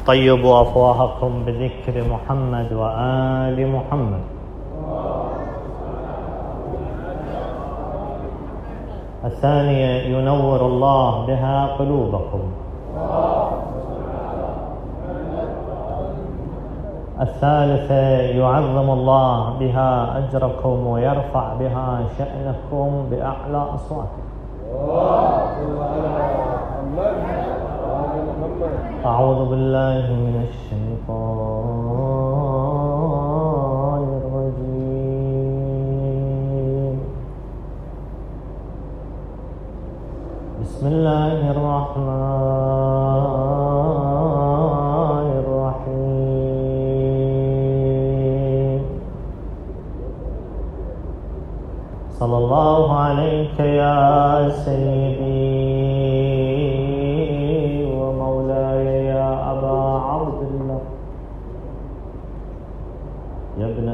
طيبوا أفواهكم بذكر محمد وآل محمد. الثانية ينور الله بها قلوبكم. الثالثة يعظم الله بها أجركم ويرفع بها شأنكم بأعلى أصواتكم. أعوذ بالله من الشيطان الرجيم. بسم الله الرحمن الرحيم. صلى الله عليك يا سيدي ومولاي يا أبا عبد الله يا ابن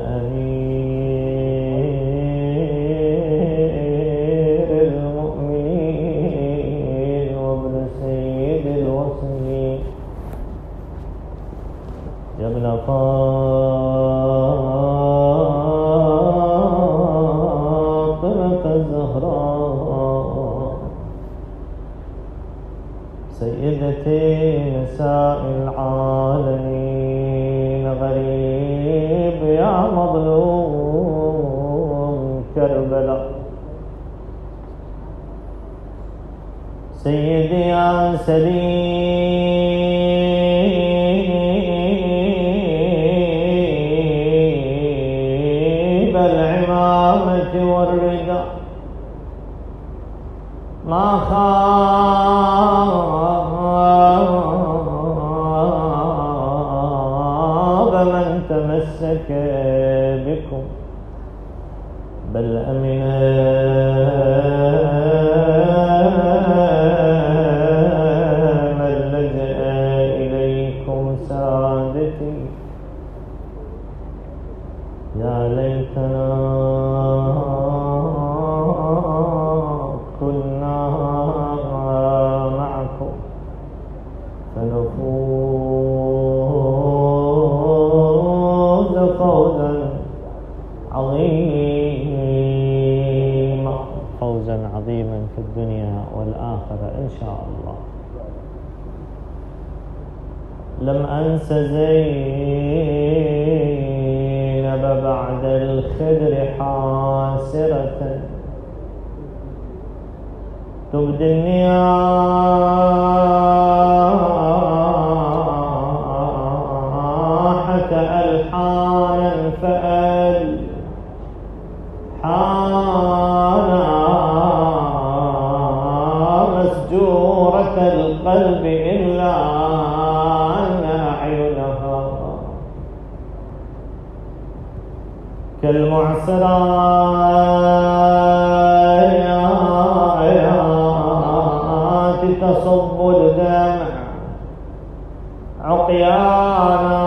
أمير المؤمنين وابن سيد الوصيين يا ابن فاطمة الزهراء سيدتي نساء العالمين، غريب يا مظلوم كربلاء، سيدي يا سليب العمامة والرداء، ما خاب من تمسك بكم، بل أمن من لجأ إليكم سادتي. يا ليتنا كنا معكم فنفوز فوزا عظيما، فوزا عظيما في الدنيا والآخرة إن شاء الله. لم أنس زينب بعد الخدر حاسرة تبدي النياحة ألحانا فألحانا مسجورة القلب إلا أن أعينها كالمعصرات تصب الدمع عقيانا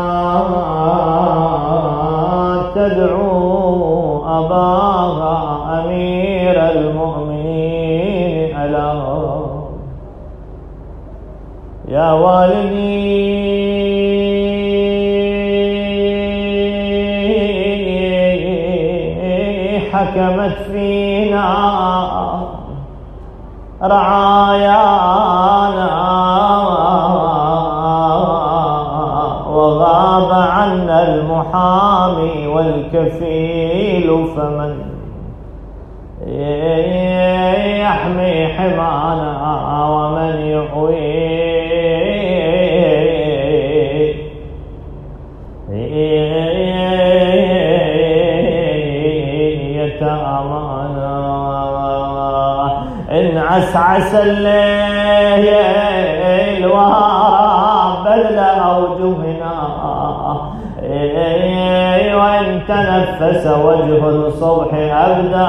تدعو أباها أمير المؤمنين ألا يا والدي حكمت فينا رعايانا وغاب عنا المحامي والكفيل، فمن يحمي حمانا ومن يحوي يتامانا. إن عسعس الليل وهرب أوجهنا وإن تنفس وجه الصبح أبدى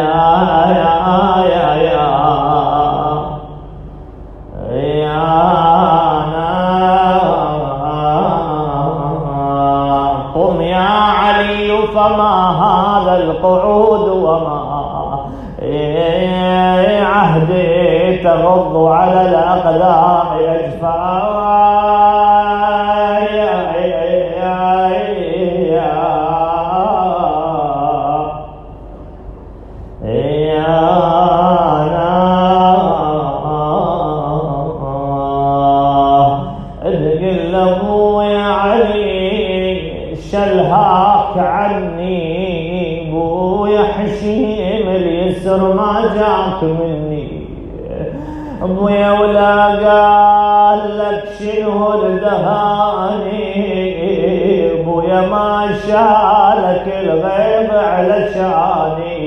قم يا علي فما هذا القعود وما عهدي تغض على الأقدام يجفى يسر ما جاك مني ابويا ولا قال لك شنو الدهاني ابويا ما شالك الغيب علشاني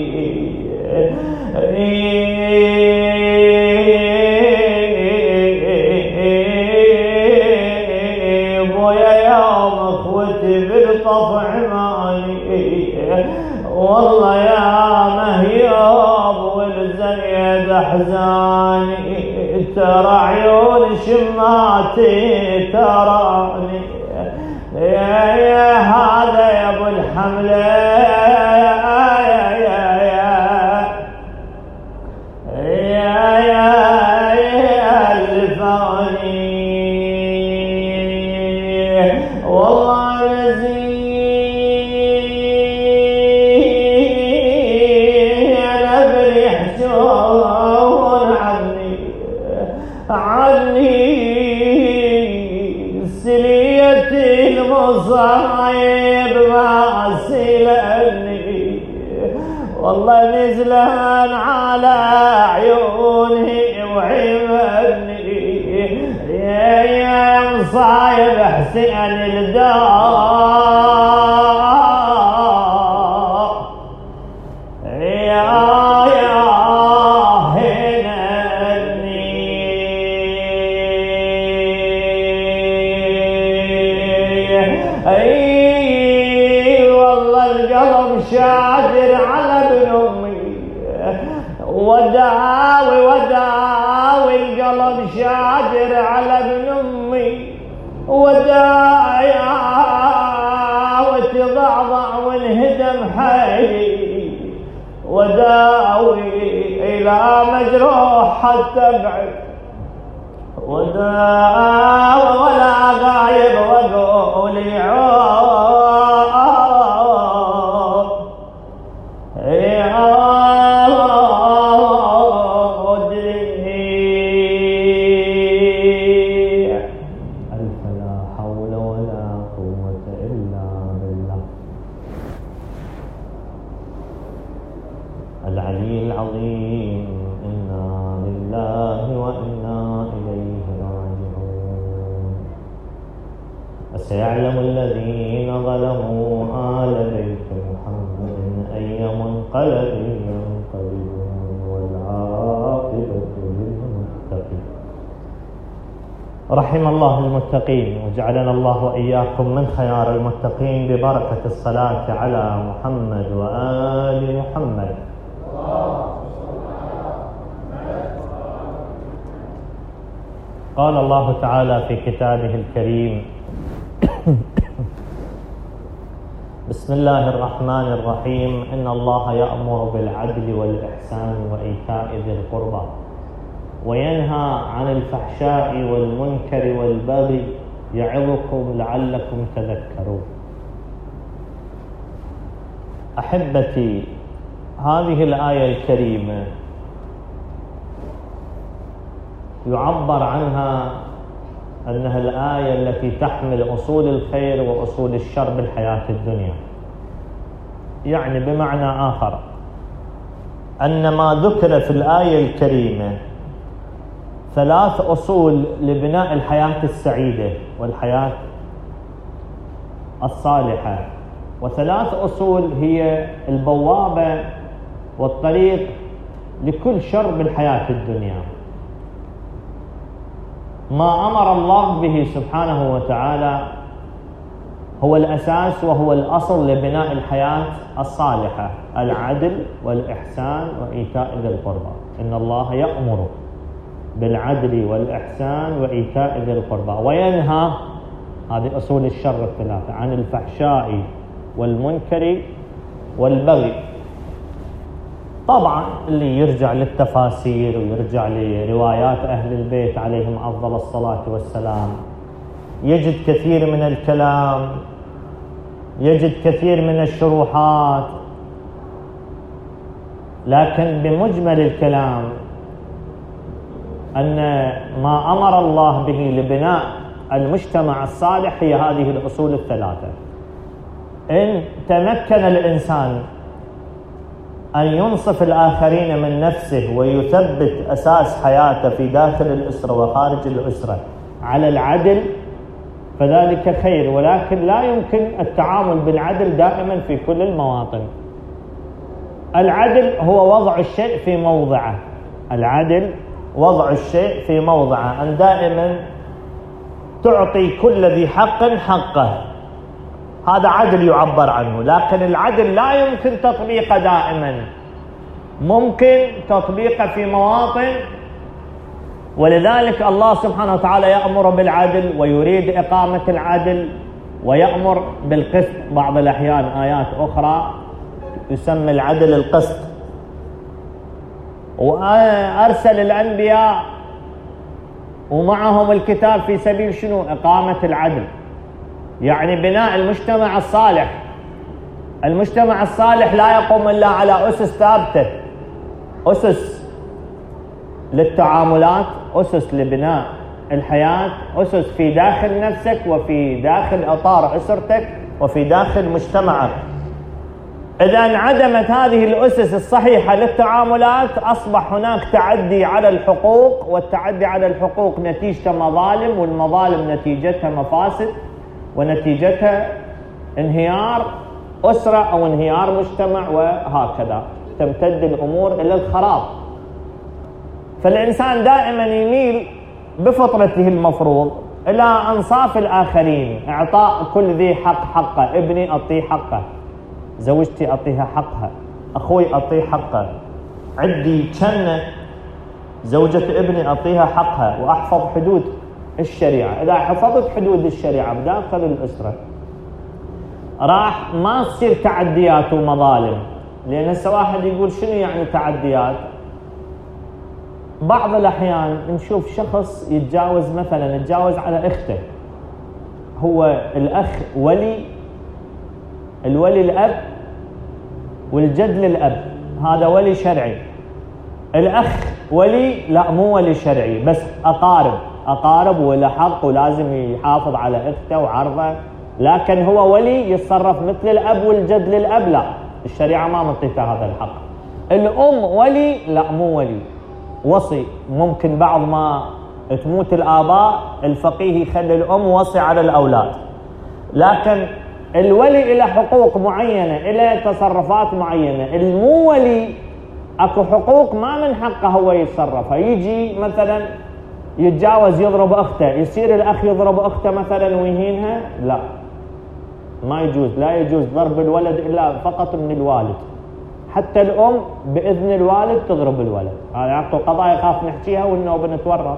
ابويا يوم اخوتي بالطفع مالي والله يا مهيوب والزيد احزاني ترى عيون شماتي تراني يا هذا يا ابو الحمله صايب ما سلني والله نزلان على عيوني وعمني يا مصايب حسين الدار يا شاجر على ابن امي وداوي القلب شاجر على ابن امي وداعي وتضعضع وانهدم حيلي وداوي الى مجروح حتى ابعد وداوي ولا غايب واقول العلي العظيم إنا لله وإنا إليه راجعون. وسيعلم الذين ظلموا آل بيت محمد أي منقلب ينقلبون والعاقبة للمتقين. رحم الله المتقين وجعلنا الله وإياكم من خيار المتقين ببركة الصلاة على محمد وآل محمد. قال الله تعالى في كتابه الكريم بسم الله الرحمن الرحيم إن الله يأمر بالعدل والإحسان وإيتاء ذي القربى وينهى عن الفحشاء والمنكر والبغي يعظكم لعلكم تذكرون. أحبتي، هذه الآية الكريمة يعبر عنها أنها الآية التي تحمل أصول الخير وأصول الشر بالحياة الدنيا. يعني بمعنى آخر أن ما ذكر في الآية الكريمة 3 أصول لبناء الحياة السعيدة والحياة الصالحة، و3 أصول هي البوابة والطريق لكل شر بالحياة الدنيا. ما أمر الله به سبحانه وتعالى هو الأساس وهو الأصل لبناء الحياة الصالحة: العدل والإحسان وإيتاء ذي القربى. إن الله يأمر بالعدل والإحسان وإيتاء ذي القربى وينهى، هذه أصول الشر ال3، عن الفحشاء والمنكر والبغي. طبعا اللي يرجع للتفاسير ويرجع لروايات أهل البيت عليهم أفضل الصلاة والسلام يجد كثير من الكلام، يجد كثير من الشروحات، لكن بمجمل الكلام أن ما أمر الله به لبناء المجتمع الصالح هي هذه الأصول ال3. إن تمكن الإنسان أن ينصف الآخرين من نفسه ويثبت أساس حياته في داخل الأسرة وخارج الأسرة على العدل فذلك خير، ولكن لا يمكن التعامل بالعدل دائما في كل المواطن. العدل هو وضع الشيء في موضعه، العدل وضع الشيء في موضعه، أن دائما تعطي كل ذي حق حقه، هذا عدل يعبر عنه. لكن العدل لا يمكن تطبيقه دائما، ممكن تطبيقه في مواطن، ولذلك الله سبحانه وتعالى يأمر بالعدل ويريد إقامة العدل ويأمر بالقسط. بعض الأحيان آيات أخرى يسمى العدل القسط. وأرسل الأنبياء ومعهم الكتاب في سبيل شنو؟ إقامة العدل، يعني بناء المجتمع الصالح. المجتمع الصالح لا يقوم إلا على أسس ثابتة، أسس للتعاملات، أسس لبناء الحياة، أسس في داخل نفسك وفي داخل إطار أسرتك وفي داخل مجتمعك. إذا انعدمت هذه الأسس الصحيحة للتعاملات أصبح هناك تعدي على الحقوق، والتعدي على الحقوق نتيجته مظالم، والمظالم نتيجتها مفاسد، ونتيجتها انهيار أسرة أو انهيار مجتمع، وهكذا تمتد الأمور إلى الخراب. فالإنسان دائما يميل بفطرته المفروض إلى أنصاف الآخرين، إعطاء كل ذي حق حقه. ابني أعطيه حقه، زوجتي أعطيها حقها، أخوي أعطيه حقه، عندي كنة زوجة ابني أعطيها حقها، وأحفظ حدود الشريعة. إذا حفظت حدود الشريعة بداخل الأسرة راح ما تصير تعديات ومظالم. لأن هسه واحد يقول شنو يعني تعديات؟ بعض الأحيان نشوف شخص يتجاوز، مثلا يتجاوز على أخته، هو الأخ ولي، الولي الأب والجد للأب، هذا ولي شرعي. الأخ ولي لا، مو ولي شرعي، بس أقارب وله حق ولازم يحافظ على أخته وعرضه، لكن هو ولي يتصرف مثل الأب والجد للأب، لا، الشريعة ما منطيته هذا الحق. الأم ولي لا، مو ولي، وصي. ممكن بعض ما تموت الآباء الفقيه يخلي الأم وصي على الأولاد، لكن الولي له حقوق معينة، له تصرفات معينة. المو ولي اكو حقوق ما من حقه هو يتصرفها. يجي مثلا يتجاوز يضرب اخته، يصير الاخ يضرب اخته مثلا ويهينها؟ لا، ما يجوز. لا يجوز ضرب الولد الا فقط من الوالد، حتى الام باذن الوالد تضرب الولد. هذا اكو قضايا خاف نحكيها والنوب نتورط.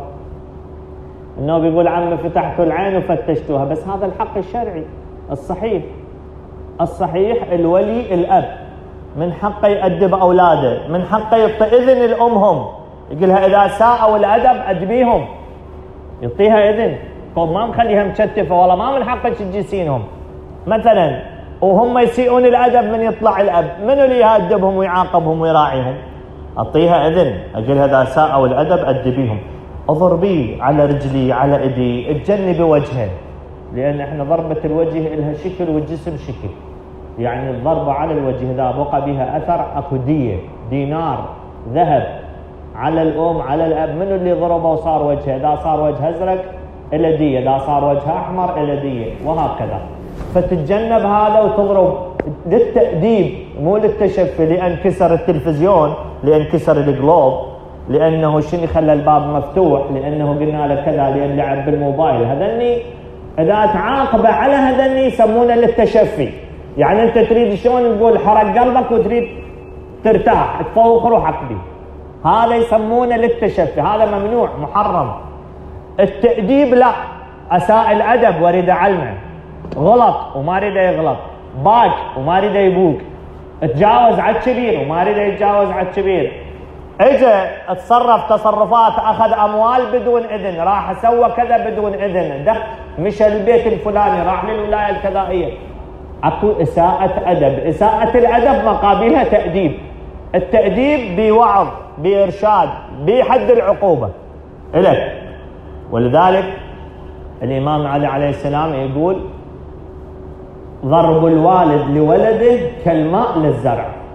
النوب يقول عم فتحتوا العين وفتشتوها، بس هذا الحق الشرعي الصحيح. الصحيح الولي الأب من حقه يأدب أولاده، من حقه يعطي إذن الأمهم، يقولها إذا ساءوا الأدب أدبيهم، يعطيها إذن، ما مخليها مشتفة، والله ما من حقك تجلسينهم مثلا وهم يسيئون الأدب. من يطلع الأب منو اللي يأدبهم ويعاقبهم ويراعيهم؟ أعطيها إذن، أقولها إذا ساءوا الأدب أدبيهم، اضربيه على رجلي على إيدي، اتجنبي وجهه، لأن احنا ضربة الوجه لها شكل والجسم شكل. يعني الضربة على الوجه إذا بقى بها أثر أكو دية، دينار ذهب على الأم على الأب. منو اللي ضربه وصار وجهه؟ إذا صار وجه أزرق إلى دية، إذا صار وجه أحمر إلى دية، وهكذا. فتتجنب هذا وتضرب للتأديب مو للتشفي. لأن كسر التلفزيون، لأن كسر الجلوب، لأنه شنو خلى الباب مفتوح، لأنه قلنا له كذا، لأن لعب بالموبايل. هذني إذا تعاقب على هذني يسمونه للتشفي. يعني أنت تريد شلون نقول حرق قلبك وتريد ترتاح تفوق روحك به، هذا يسمونه للتشفي، هذا ممنوع محرم. التأديب لا، أساء الأدب واريد أعلمه، غلط وما اريد يغلط، باق وما اريد يبوق، تجاوز على الكبير وما اريد يتجاوز على الكبير، اجى اتصرف تصرفات، اخذ اموال بدون اذن، راح سوى كذا بدون اذن، دخل مشى البيت الفلاني، راح للولايه الكذائيه، اكو اساءة ادب. اساءة الادب مقابلها تأديب. التأديب بوعظ، بإرشاد، بحد العقوبة إلك. ولذلك الإمام علي عليه السلام يقول ضرب الوالد لولده كالماء للزرع.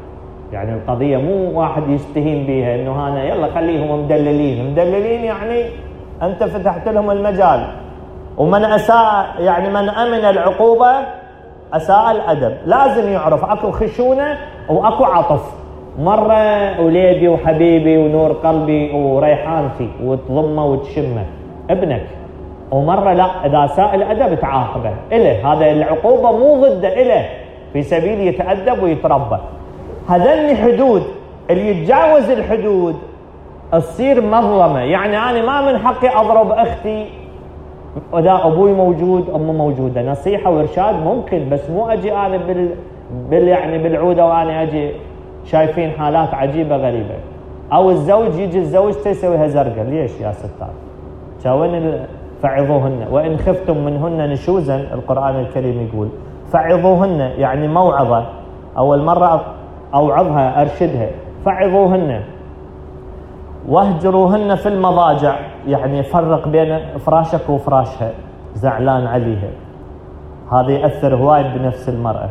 يعني القضية مو واحد يستهين بها إنه أنا يلا خليهم مدللين يعني أنت فتحت لهم المجال. ومن أساء يعني من أمن العقوبة أساء الأدب. لازم يعرف أكو خشونة وأكو عطف. مرة وليدي وحبيبي ونور قلبي وريحانتي وتضمه وتشمه ابنك، ومرة لا، إذا ساء الأدب تعاقبه إله. هذا العقوبة مو ضده، إله في سبيل يتأدب ويتربى. هذني حدود، اللي يتجاوز الحدود تصير مظلمة. يعني أنا ما من حقي أضرب أختي وإذا أبوي موجود أمي موجودة. نصيحة وإرشاد ممكن، بس مو أجي أنا يعني بالعودة وأنا أجي. شايفين حالات عجيبة غريبة، أو الزوج يجي الزوجته يسويها زرقاء. ليش يا ستار؟ شاون فعظوهن وإن خفتم منهن نشوزا. القرآن الكريم يقول فعظوهن، يعني موعظة. أول مرة أوعظها أرشدها. فعظوهن واهجروهن في المضاجع، يعني فرق بين فراشك وفراشها، زعلان عليها. هذا يأثر هوايد بنفس المرأة.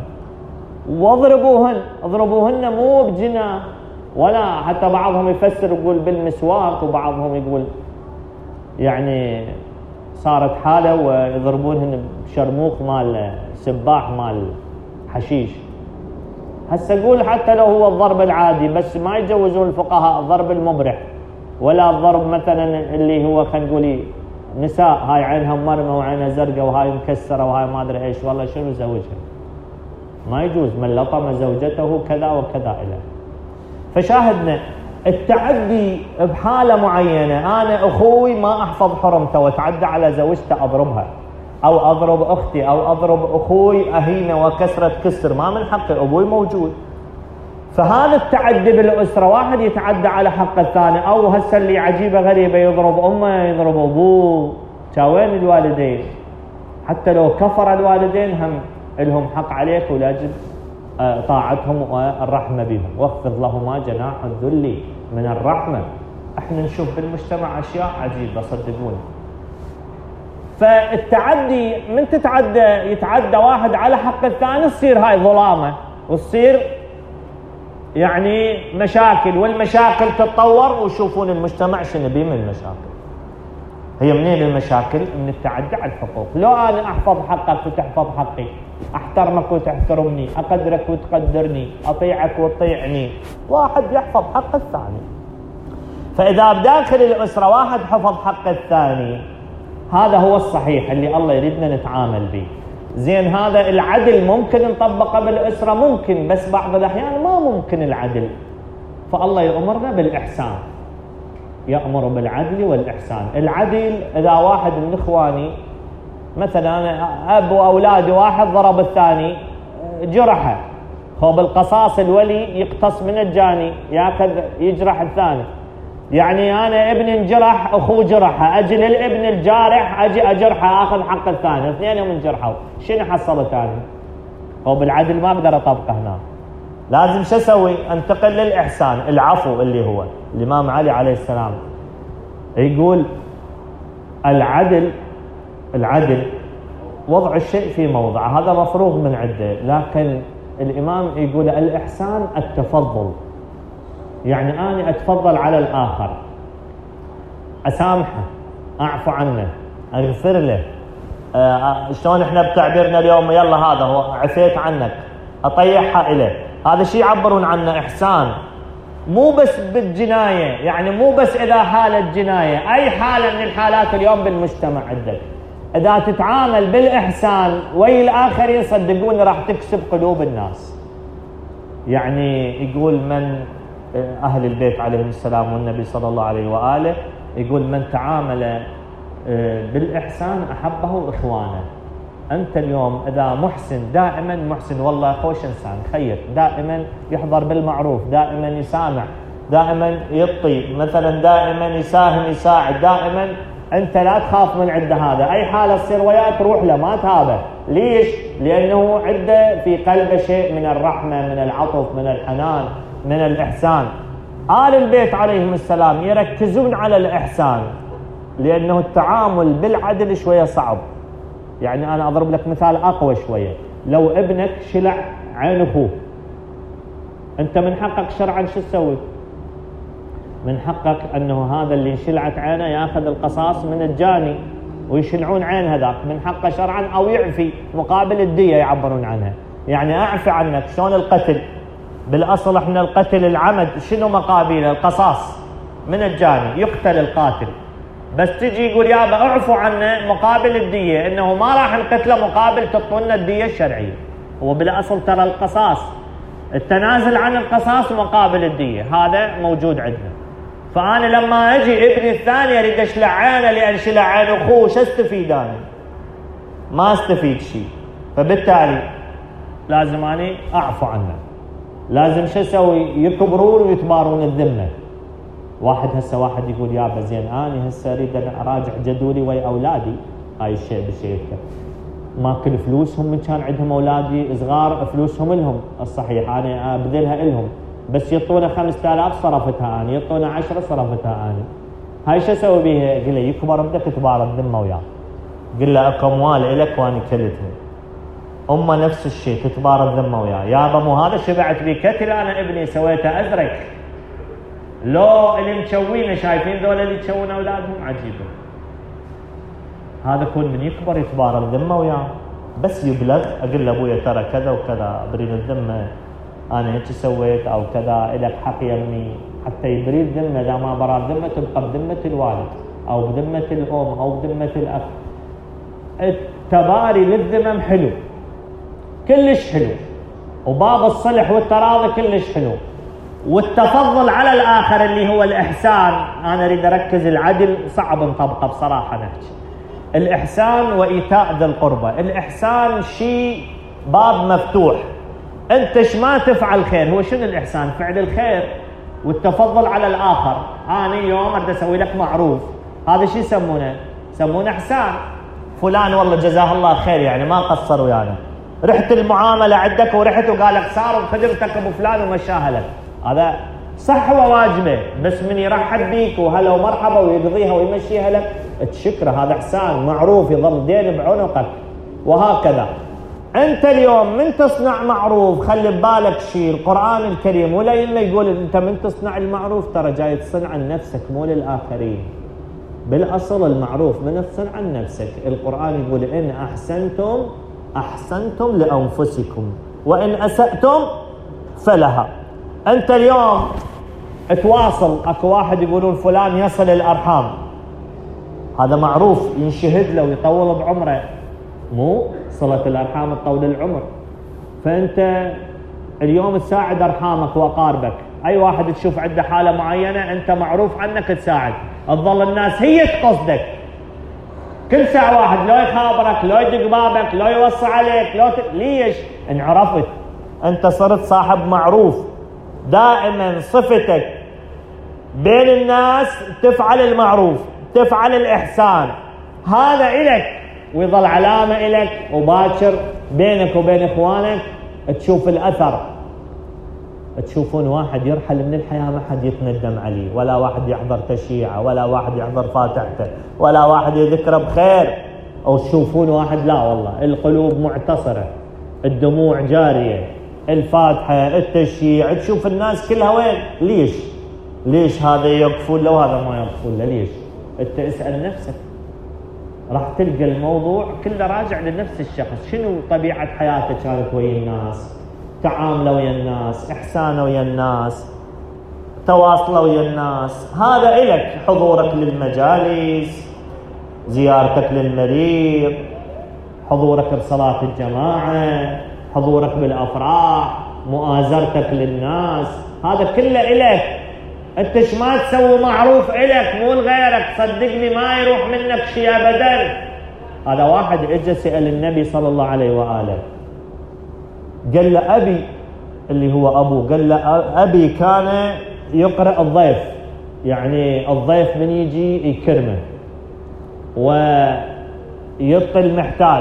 اضربوهن مو بجنا، ولا حتى بعضهم يفسر يقول بالمسواك، وبعضهم يقول يعني صارت حالة ويضربونهن بشرموخ مال سباح مال حشيش. هسه اقول حتى لو هو الضرب العادي، بس ما يجوزون الفقهاء الضرب المبرح، ولا الضرب مثلا اللي هو خلينا نقول نساء هاي عينها مرمى وعينها زرقاء وهاي مكسرة وهاي ما ادري ايش، والله شنو زوجها. ما يجوز. من لطم زوجته كذا وكذا إلى. فشاهدنا التعدي بحالة معينة. أنا أخوي ما أحفظ حرمته وتعدى على زوجته أضربها، أو أضرب أختي، أو أضرب أخوي أهينة وكسرة كسر، ما من حقي، أبوي موجود. فهذا التعدي بالأسرة، واحد يتعدى على حق الثاني. أو هسه اللي عجيبة غريبة يضرب أمه يضرب أبوه. شاوين الوالدين حتى لو كفر الوالدين هم لهم حق عليك، ولاجب طاعتهم والرحمة بهم. واخفض لهما جناح الذل من الرحمة. احنا نشوف بالمجتمع أشياء عجيبة صدقوني. فالتعدي من يتعدى واحد على حق الثاني، تصير هاي ظلامة، وتصير يعني مشاكل، والمشاكل تتطور. وشوفون المجتمع شنو بيه من المشاكل. هي منين المشاكل؟ من التعدي على الحقوق. لو أنا أحفظ حقك وتحفظ حقي، أحترمك وتحترمني، أقدرك وتقدرني، أطيعك وتطيعني، واحد يحفظ حق الثاني. فإذا بداخل الأسرة واحد حفظ حق الثاني، هذا هو الصحيح اللي الله يريدنا نتعامل به. زين، هذا العدل ممكن نطبقه بالأسرة؟ ممكن، بس بعض الأحيان ما ممكن العدل. فالله يأمرنا بالإحسان، يأمر بالعدل والإحسان. العدل إذا واحد من إخواني مثلا أنا أب وأولادي، واحد ضرب الثاني جرحه، هو بالقصاص الولي يقتص من الجاني ياخذ يجرح الثاني. يعني أنا ابني انجرح، أخوه جرحه، أجي للابن الجارح أجي أجرحه، أخذ حق الثاني، اثنينهم انجرحوا، شنو حصل ثاني؟ هو بالعدل ما أقدر أطبقه هنا. لازم شو أسوي؟ أنتقل للإحسان، العفو، اللي هو الإمام علي عليه السلام يقول العدل وضع الشيء في موضعه، هذا مفروغ من عده. لكن الإمام يقول الإحسان التفضل، يعني أنا أتفضل على الآخر، أسامحه، أعفو عنه، أغفر له. شلون إحنا بتعبيرنا اليوم، يلا هذا هو عفيت عنك، أطيحها إليه. هذا شيء يعبرون عنه إحسان. مو بس بالجناية، يعني مو بس إذا حالة جناية، أي حالة من الحالات اليوم بالمجتمع عندك، إذا تتعامل بالإحسان ويا الآخرين صدقوني راح تكسب قلوب الناس. يعني يقول من أهل البيت عليهم السلام والنبي صلى الله عليه وآله يقول من تعامل بالإحسان أحبه إخوانه. أنت اليوم إذا محسن، دائما محسن، والله خوش إنسان خير، دائما يحضر بالمعروف، دائما يسامع، دائما يطي مثلا، دائما يساهم يساعد، دائما أنت لا تخاف من عنده. هذا أي حالة تصير وياه تروح له ما تهابه. ليش؟ لأنه عنده في قلبه شيء من الرحمة، من العطف، من الحنان، من الإحسان. آل البيت عليهم السلام يركزون على الإحسان، لأنه التعامل بالعدل شوية صعب. يعني أنا أضرب لك مثال أقوى شوية. لو ابنك شلع عين أخوه أنت من حقك شرعا شو تسوي؟ من حقك أنه هذا اللي انشلعت عينه يأخذ القصاص من الجاني ويشلعون عين هذاك، من حقه شرعا، أو يعفي مقابل الدية يعبرون عنها. يعني أعفي عنك. شلون القتل؟ بالأصل احنا القتل العمد شنو مقابله؟ القصاص من الجاني، يقتل القاتل، بس تجي يقول يابا اعفوا عنه مقابل الدية، انه ما راح نقتله مقابل تعطونا الدية الشرعية. هو بالأصل ترى القصاص، التنازل عن القصاص مقابل الدية، هذا موجود عندنا. فأنا لما أجي ابني الثاني أريد أشلع عينه لأن شلع عين أخوه، شو استفيد أنا؟ ما استفيد شيء. فبالتالي لازم أنا أعفو عنه. لازم شو أسوي؟ يكبرون ويتبارون الذمة. هسه واحد يقول يابا زين أنا هسه أريد أن أراجع جدولي ويا أولادي، هاي الشيء بشيء ماكل فلوسهم من كان عندهم أولادي صغار، فلوسهم لهم الصحيح أنا أبذلها لهم، بس يعطونا 5000 صرفتها أنا، يعطونا 10 صرفتها أنا. هاي شو أسوي بيها؟ قل له يكبر بدك تبار الذمة وياه، قل له أكو أموال إلك وأنا كلتهم. أمه نفس الشيء تتبار الذمة وياه، يابا مو هذا شبعت بي كتل أنا ابني سويته أزرق، لو اللي مشوينه شايفين ذولا اللي تشوون أولادهم عجيبة. هذا كون من يكبر يتبار الذمة وياه، بس يبلغ أقول له أبويا ترى كذا وكذا برين الذمة، أنا هيك سويت أو كذا، إلك حق يمي، حتى يبري الذمة. إذا ما برا الذمة تبقى بذمة الوالد أو بذمة الأم أو بذمة الأخ. التباري للذمم حلو، كلش حلو، وباب الصلح والتراضي كلش حلو، والتفضل على الآخر اللي هو الإحسان. أنا أريد أركز، العدل صعب نطبقه بصراحة نحكي. الإحسان وإيتاء ذي القربى، الإحسان شيء باب مفتوح، أنت ما تفعل خير. هو شنو الإحسان؟ فعل الخير والتفضل على الآخر. أنا يوم أريد أسوي لك معروف، هذا شيء يسمونه؟ يسمونه إحسان. فلان والله جزاه الله خير، يعني ما قصر ويانا، رحت المعاملة عندك ورحت وقال لك صار بخدمتك أبو فلان ومشاها لك، هذا صح وواجبه، بس من يرحب بيك وهلا ومرحبا ويقضيها ويمشيها لك تشكره، هذا إحسان معروف يظل دين بعنقك. وهكذا أنت اليوم من تصنع معروف خلي ببالك شيء، القرآن الكريم ولا يقول أنت من تصنع المعروف ترى جاي تصنع عن نفسك مو للآخرين. بالأصل المعروف من تصنع عن نفسك. القرآن يقول إن أحسنتم لأنفسكم وإن أسأتم فلها. أنت اليوم تواصل، أكو واحد يقولون فلان يصل الأرحام، هذا معروف ينشهد له ويطول بعمره، مو صلة الأرحام تطول العمر. فأنت اليوم تساعد أرحامك وأقاربك. أي واحد تشوف عنده حالة معينة أنت معروف عنك تساعد، تظل الناس هي تقصدك كل ساعة، واحد لو يخابرك لو يدق بابك لو يوصي عليك ليش؟ إن عرفت أنت صرت صاحب معروف، دائما صفتك بين الناس تفعل المعروف، تفعل الإحسان، هذا إلك ويظل علامة إلك، وباكر بينك وبين إخوانك تشوف الأثر. تشوفون واحد يرحل من الحياة ما حد يتندم عليه، ولا واحد يحضر تشييعه، ولا واحد يحضر فاتحته، ولا واحد يذكره بخير. أو تشوفون واحد لا والله القلوب معتصرة، الدموع جارية، الفاتحة، التشييع، تشوف الناس كلها وين؟ ليش هذا يقفون له وهذا ما يقفون له؟ ليش؟ أنت اسأل نفسك، راح تلقى الموضوع كله راجع لنفس الشخص. شنو طبيعة حياته كانت ويا الناس، تعامله ويا الناس، إحسانه ويا الناس، تواصله ويا الناس. هذا إلك، حضورك للمجالس، زيارتك للمريض، حضورك بصلاة الجماعة، حضورك بالأفراح، مؤازرتك للناس، هذا كله إلك. أنت ما تسوي معروف إلك مو لغيرك، صدقني ما يروح منك شيء أبدا. هذا واحد اجى سأل النبي صلى الله عليه وآله، قال له أبي اللي هو أبوه، قال له أبي كان يقرأ الضيف، يعني الضيف من يجي يكرمه ويعطي المحتاج،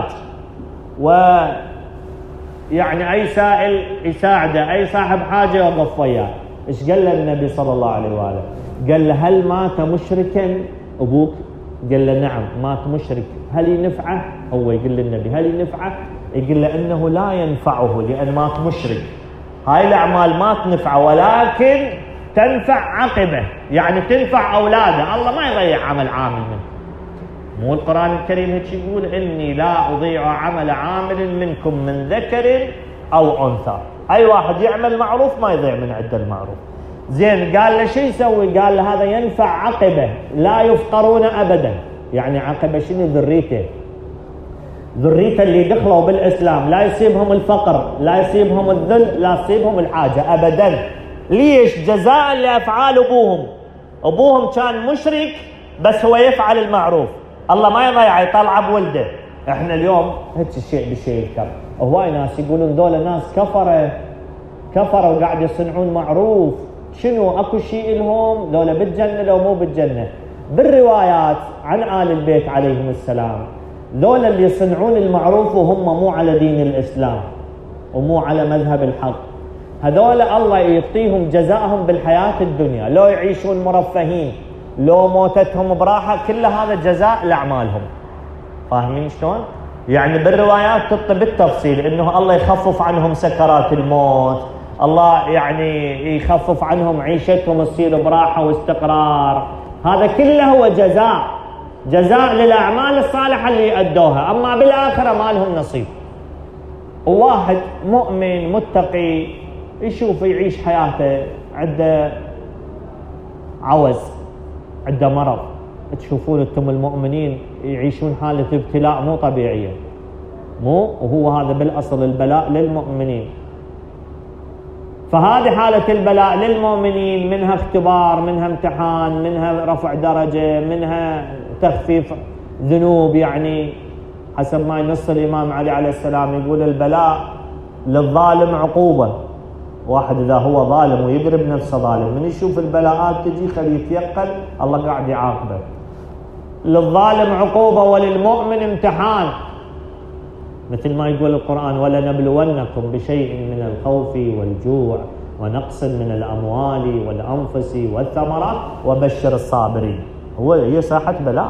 ويعني أي سائل يساعده، أي صاحب حاجة يوقف وياه. إيش قال له النبي صلى الله عليه وآله؟ قال له هل مات مشركا أبوك؟ قال له نعم مات مشرك. هل ينفعه؟ هو يقول للنبي هل ينفعه؟ يقول له إنه لا ينفعه لأن مات مشرك. هاي الأعمال ما تنفع، ولكن تنفع عقبه، يعني تنفع أولاده. الله ما يضيع عمل عامل منه. مو القرآن الكريم هيك يقول إني لا أضيع عمل عامل منكم من ذكر أو أنثى. أي واحد يعمل معروف ما يضيع من عنده المعروف. زين، قال له شو يسوي؟ قال له هذا ينفع عقبه لا يفقرون أبدا. يعني عقبه شنو؟ ذريته اللي دخلوا بالإسلام لا يصيبهم الفقر، لا يصيبهم الذل، لا يصيبهم الحاجة أبدا. ليش؟ جزاء لأفعال أبوهم كان مشرك بس هو يفعل المعروف. الله ما يضيع، يطلع بولده. احنا اليوم هيك الشيء بالشيء يذكر. هواي ناس يقولون دول ناس كفروا وقاعد يصنعون معروف. شنو؟ اكو شيء لهم دول بالجنة لو مو بالجنة. بالروايات عن آل البيت عليهم السلام، دول اللي يصنعون المعروف وهم مو على دين الإسلام ومو على مذهب الحق، هذول الله يعطيهم جزاءهم بالحياة الدنيا، لو يعيشون مرفهين، لو موتتهم براحة، كل هذا جزاء لأعمالهم. فاهمين شلون؟ يعني بالروايات تطلب بالتفصيل انه الله يخفف عنهم سكرات الموت، الله يعني يخفف عنهم عيشتهم تصير براحة واستقرار. هذا كله هو جزاء للأعمال الصالحة اللي يأدوها، أما بالآخرة ما لهم نصيب. وواحد مؤمن متقي يشوف يعيش حياته، عنده عوز، عنده مرض، تشوفون انتم المؤمنين يعيشون حالة ابتلاء مو طبيعية، وهو هذا بالأصل البلاء للمؤمنين. فهذه حالة البلاء للمؤمنين، منها اختبار، منها امتحان، منها رفع درجة، منها تخفيف ذنوب. يعني حسب ما ينص الإمام علي عليه السلام يقول البلاء للظالم عقوبة. واحد إذا هو ظالم ويقرب نفسه ظالم، من يشوف البلاءات تجي خليه يتيقن، الله قاعد يعاقبه. للظالم عقوبة وللمؤمن امتحان، مثل ما يقول القرآن ولنبلونكم بشيء من الخوف والجوع ونقص من الأموال والأنفس والثمرات وبشر الصابرين. هي ساحة بلاء.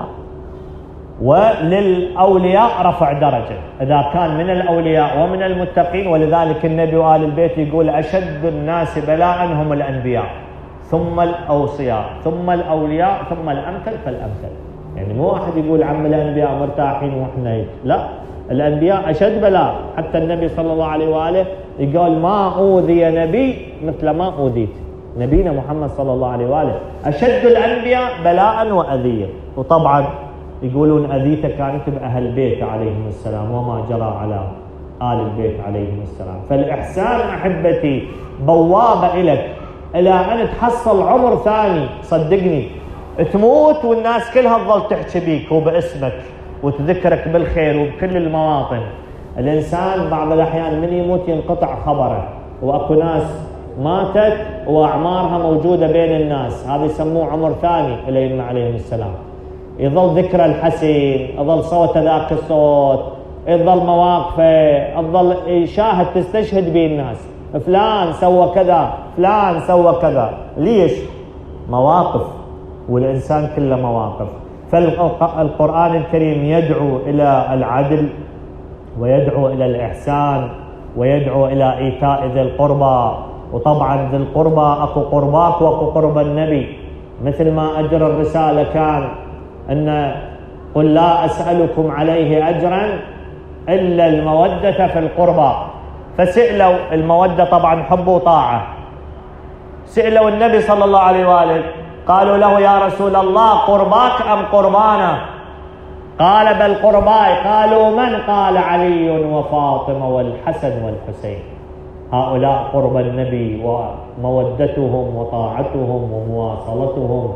وللأولياء رفع درجة إذا كان من الأولياء ومن المتقين. ولذلك النبي وآل البيت يقول أشد الناس بلاء هم الأنبياء ثم الأوصياء ثم الأولياء ثم الأمثل فالأمثل. يعني مو واحد يقول عم الأنبياء مرتاحين وإحنا هيك، لا، الأنبياء أشد بلاء. حتى النبي صلى الله عليه وآله يقول ما أوذي نبي مثل ما أوذيت. نبينا محمد صلى الله عليه وآله أشد الأنبياء بلاء وأذية. وطبعا يقولون أذيته كانت بأهل البيت عليهم السلام وما جرى على آل البيت عليهم السلام. فالإحسان أحبتي بوابة إلك إلى أن تحصل عمر ثاني. صدقني تموت والناس كلها تظل تحكي بيك وباسمك وتذكرك بالخير وبكل المواطن. الإنسان بعض الأحيان من يموت ينقطع خبره، وأكو ناس ماتت وأعمارها موجودة بين الناس، هذا يسموه عمر ثاني إليهم عليهم السلام. يظل ذكر الحسين، يظل صوت ذاك الصوت، يظل مواقفه، يظل يشاهد تستشهد به الناس، فلان سوى كذا، فلان سوى كذا. ليش؟ مواقف، والإنسان كله مواقف. فالقرآن الكريم يدعو إلى العدل ويدعو إلى الإحسان ويدعو إلى إيتاء ذي القربى. وطبعا ذي القربى أكو قرباك وأكو قرب النبي، مثل ما أجر الرسالة كان أن قل لا أسألكم عليه أجرا إلا المودة في القربى. فسئلوا المودة طبعا حب وطاعة، سئلوا النبي صلى الله عليه وآله قالوا له يا رسول الله قرباك أم قربانا؟ قال بل قرباي. قالوا من؟ قال علي وفاطمة والحسن والحسين. هؤلاء قرب النبي ومودتهم وطاعتهم ومواصلتهم،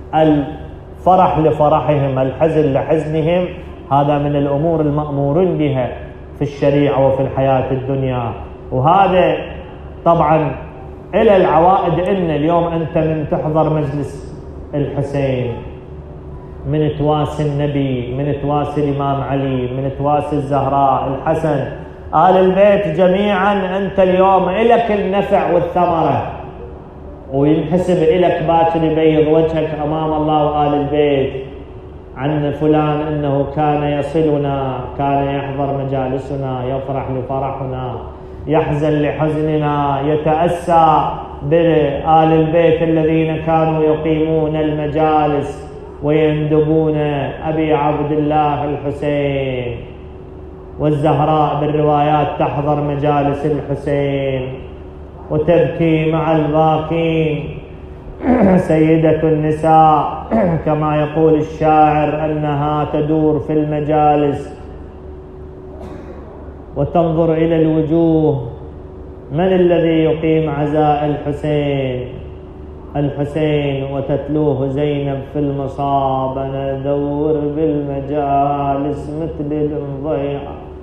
الفرح لفرحهم، الحزن لحزنهم، هذا من الأمور المأمورين بها في الشريعة وفي الحياة الدنيا. وهذا طبعا إلى العوائد. إن اليوم أنت من تحضر مجلس الحسين، من تواسي النبي، من تواسي الإمام علي، من تواسي الزهراء، الحسن، آل البيت جميعا، أنت اليوم إلك النفع والثمرة، وينحسب إلك باكر يبيض وجهك أمام الله وآل البيت عن فلان أنه كان يصلنا، كان يحضر مجالسنا، يفرح لفرحنا، يحزن لحزننا، يتأسى بآل البيت الذين كانوا يقيمون المجالس ويندبون أبي عبد الله الحسين، والزهراء بالروايات تحضر مجالس الحسين وتبكي مع الباكين. سيدة النساء كما يقول الشاعر أنها تدور في المجالس وتنظر إلى الوجوه، من الذي يقيم عزاء الحسين وتتلوه زينب في المصاب: أنا أدور بالمجالس مثل المضيع،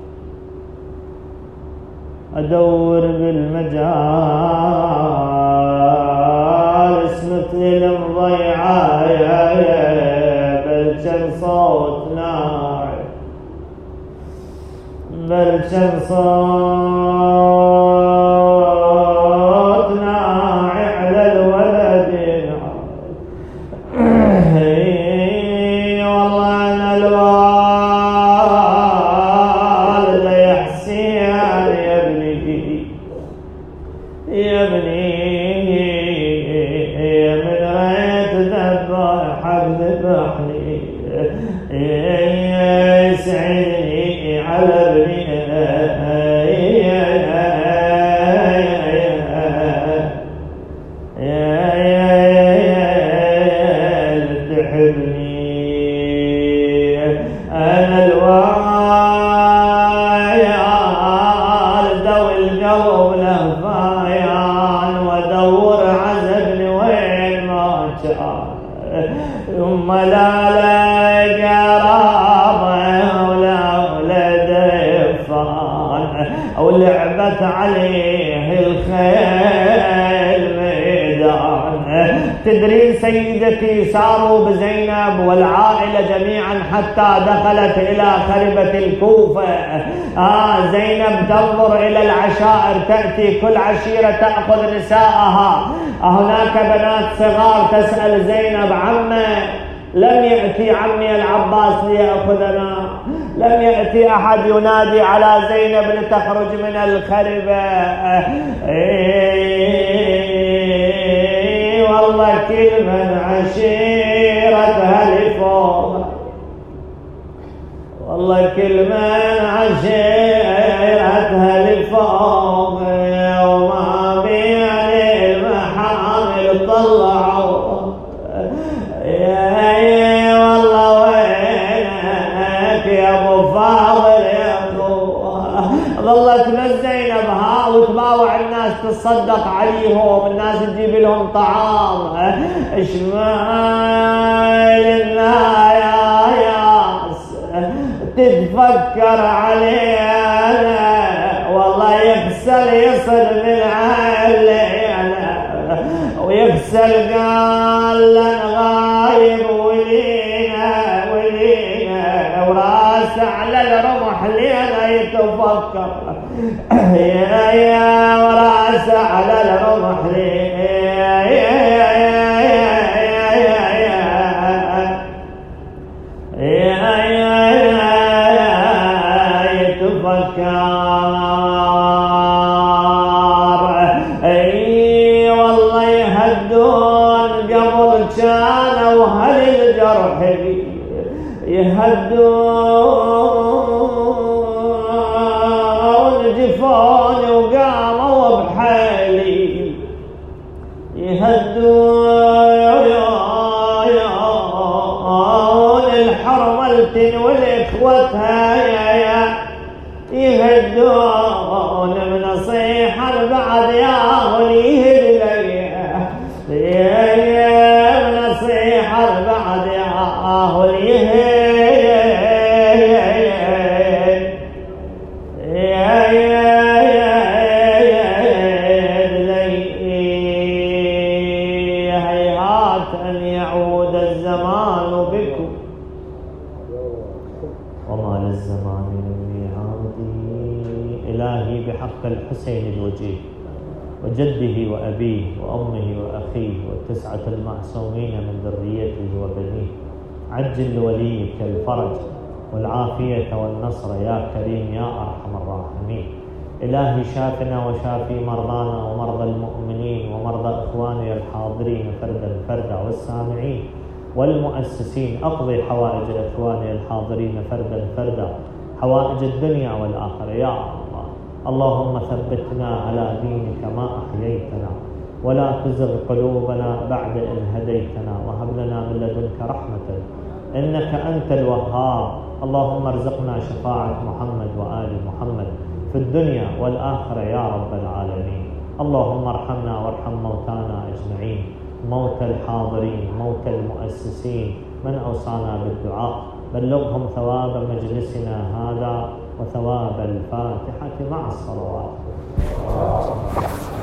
أدور بالمجالس مثل المضيعة، بل كان صوت ناعي، بل كان صوت ناعي على الولد. والله أنا الوالد يا حسين يا ابني، يا ابني من ريت ذبحك ذبحني، يسعدني على ابني عليه الخيل ميدان. تدرين سيدتي ساروا بزينب والعائلة جميعا حتى دخلت إلى خربة الكوفة. زينب تنظر إلى العشائر، تأتي كل عشيرة تأخذ نساءها. هناك بنات صغار تسأل زينب: عمه لم يأتي عمي العباس ليأخذنا، لم يأتي أحد ينادي على زينب لتخرج من الخربة. والله كل من عشيرتها لفوق، والله كل من عشيرتها لفوق، وما بين المحامل طلعوا. والله وينك يا ابو فاضل يا ابو. ظلت بس زينب وتباوع الناس، تصدق عليهم، الناس تجيب لهم طعام. اشمالنا يا ياس تتفكر علينا، والله يغسل يصل من علينا، ويغسل قال لنا غايب ولينا وراس على الرمح لينا يتفكر. يا وراس على الرمح والله يهدون قبل كانوا هل الجرح يهدون جفوني وقاموا بحالي، يهدون الحرملتين والإخوتها يهدون بنصيحة بعد يا وليد لي بنصيحة بعد يا وليد هيهات أن يعود الزمان بكم وما للزمان من ميعاد. إلهي بحق الحسين الوجيه وجده وأبيه وأمه وأخيه والتسعة المعصومين من ذريته وبنيه، عجل لوليك الفرج والعافية والنصر يا كريم يا أرحم الراحمين. إلهي شافنا وشافي مرضانا ومرضى المؤمنين ومرضى إخواني الحاضرين فردا فردا والسامعين والمؤسسين. أقضي حوائج إخواني الحاضرين فردا فردا، حوائج الدنيا والآخرة يا الله. اللهم ثبتنا على دينك ما أحييتنا، ولا تزغ قلوبنا بعد إذ هديتنا، وهب لنا من لدنك رحمة إنك أنت الوهاب. اللهم ارزقنا شفاعة محمد وآل محمد في الدنيا والآخرة يا رب العالمين. اللهم ارحمنا وارحم موتانا أجمعين، موتى الحاضرين، موتى المؤسسين، من أوصانا بالدعاء. بلغهم ثواب مجلسنا هذا وثواب الفاتحة مع الصلوات.